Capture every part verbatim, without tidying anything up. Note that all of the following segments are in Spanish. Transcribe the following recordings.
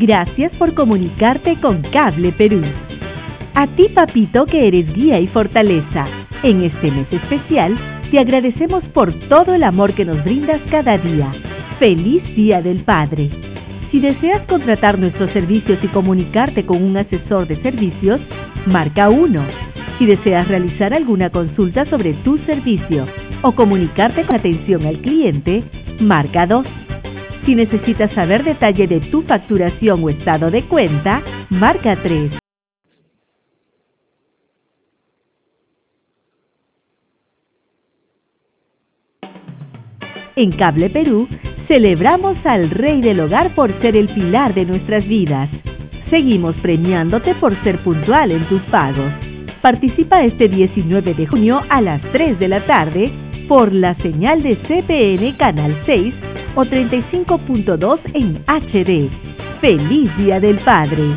Gracias por comunicarte con Cable Perú. A ti, papito, que eres guía y fortaleza. En este mes especial, te agradecemos por todo el amor que nos brindas cada día. ¡Feliz Día del Padre! Si deseas contratar nuestros servicios y comunicarte con un asesor de servicios, marca uno. Si deseas realizar alguna consulta sobre tu servicio o comunicarte con atención al cliente, marca dos. Si necesitas saber detalle de tu facturación o estado de cuenta, marca tres. En Cable Perú, celebramos al Rey del Hogar por ser el pilar de nuestras vidas. Seguimos premiándote por ser puntual en tus pagos. Participa este diecinueve de junio a las tres de la tarde por la señal de C P N Canal seis o treinta y cinco punto dos en H D. ¡Feliz Día del Padre!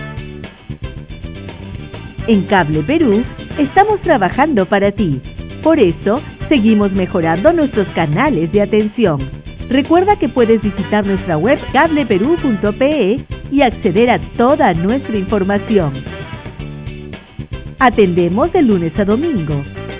En Cable Perú, estamos trabajando para ti. Por eso, seguimos mejorando nuestros canales de atención. Recuerda que puedes visitar nuestra web cable perú punto pe y acceder a toda nuestra información. Atendemos de lunes a domingo.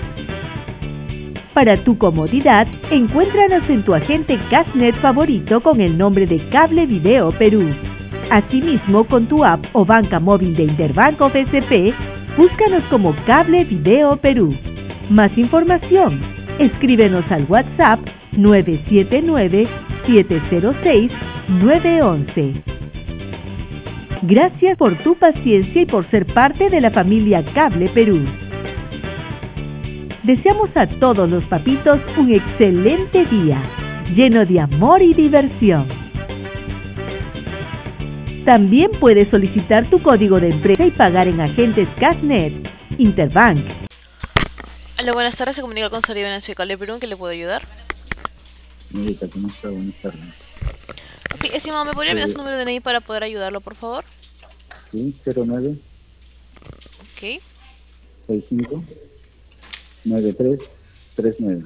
Para tu comodidad, encuéntranos en tu agente Cashnet favorito con el nombre de Cable Video Perú. Asimismo, con tu app o banca móvil de Interbanco B C P, búscanos como Cable Video Perú. Más información, escríbenos al WhatsApp nueve siete nueve, siete cero seis, nueve uno uno. Gracias por tu paciencia y por ser parte de la familia Cable Perú. Deseamos a todos los papitos un excelente día, lleno de amor y diversión. También puedes solicitar tu código de empresa y pagar en agentes Cashnet, Interbank. Hola, buenas tardes, se comunica con Saribel en Cable Perú, ¿en qué le puedo ayudar? Señorita, ¿cómo está? Buenas tardes. Ok, estimado, ¿me podría enviar Eh, su número de D N I para poder ayudarlo, por favor? Sí, cero nueve, Ok. seis cinco, nueve tres, tres nueve.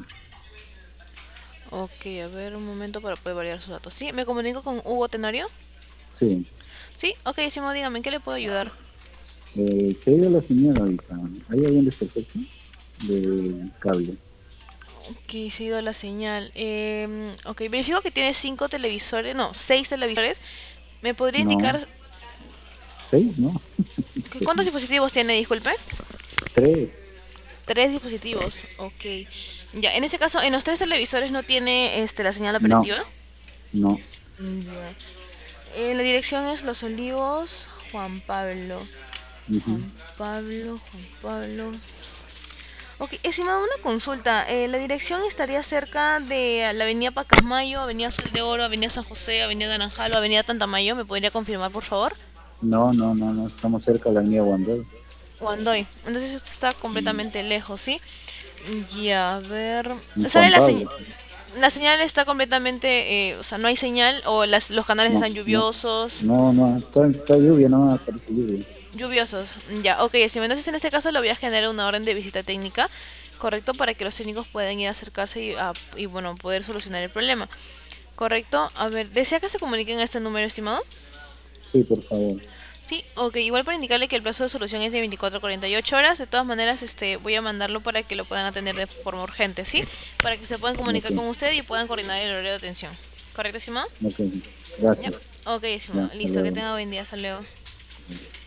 Ok, a ver, un momento para poder variar sus datos. ¿Sí? ¿Me comunico con Hugo Tenorio? Sí. Sí, ok, estimado, dígame, ¿en qué le puedo ayudar? Eh, se ha ido la señal ahorita. ¿Hay algún desperfecto de cable? Ok, se ha ido la señal. Eh, ok, verifico que tiene cinco televisores, no, seis televisores. ¿Me podría No. indicar ¿Seis? No. que cuántos dispositivos tiene, disculpe? Tres. Tres dispositivos, ok. Ya, en ese caso, en los tres televisores no tiene este la señal No. operativa. No. Ya. Eh, la dirección es Los Olivos, Juan Pablo. Ujú. Juan Pablo, Juan Pablo. Ok, estimado, una consulta. Eh, la dirección estaría cerca de la avenida Pacasmayo, avenida Sol de Oro, avenida San José, avenida Naranjal o avenida Tantamayo. ¿Me podría confirmar, por favor? No, no, no, no. Estamos cerca de la avenida Wandel. Wandoy. Entonces esto está Mm. completamente lejos, ¿sí? Ya, a ver. En ¿Sale Juan la señal? Pablo. La señal está completamente, eh, o sea, no hay señal o las, los canales No, están no. lluviosos. No, no. Está, está lluvia, no, parece lluvia. Lluviosos, ya, ok, si entonces en este caso le voy a generar una orden de visita técnica, correcto, para que los técnicos puedan ir a acercarse y, a- y bueno, poder solucionar el problema, correcto. A ver, ¿desea que se comuniquen a este número, estimado? Sí, por favor. Sí, ok, igual para indicarle que el plazo de solución es de veinticuatro a cuarenta y ocho horas. De todas maneras, este, voy a mandarlo para que lo puedan atender de forma urgente, ¿sí? Para que se puedan comunicar Ok. con usted y puedan coordinar el horario de atención, ¿correcto, estimado? Ok. Ya, Gracias. ok, Ya, estimado, hasta listo, que luego. tenga buen día, hasta luego.